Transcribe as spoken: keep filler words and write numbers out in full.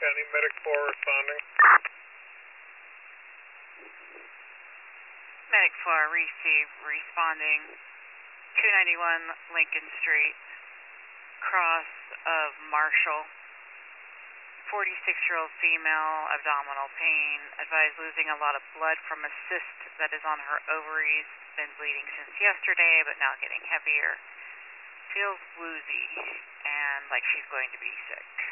Any medic four responding? Medic four received, responding. two ninety-one Lincoln Street, cross of Marshall. forty-six-year-old female, abdominal pain. Advised losing a lot of blood from a cyst that is on her ovaries. Been bleeding since yesterday, but now getting heavier. Feels woozy and like she's going to be sick.